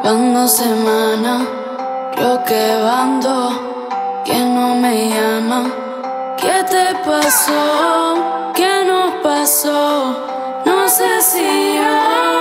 Van 2 semanas, creo que van 2, que no me llama. ¿Qué te pasó? ¿Qué nos pasó? No sé si yo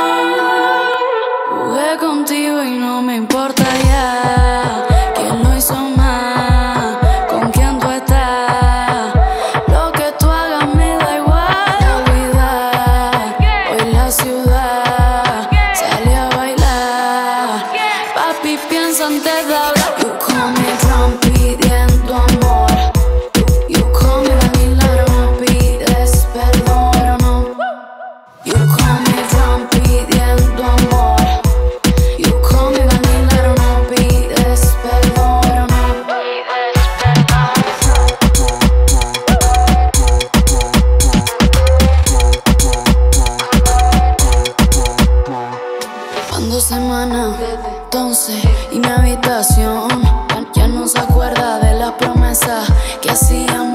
jugué contigo y no me importa ya. ¿Quién lo hizo mal? ¿Con quién tú estás? Lo que tú hagas me da igual. Olvidar, hoy la ciudad salí a bailar. Papi, piensa antes de hablar. You call me from pidiendo amor. You call me vanilla, no pides perdón, pero no. You call me from pidiendo amor. You call me vanilla, no pides perdón, pero no. Van 2 semanas, entonces, y mi habitación ya no se acuerda de las promesas que hacíamos.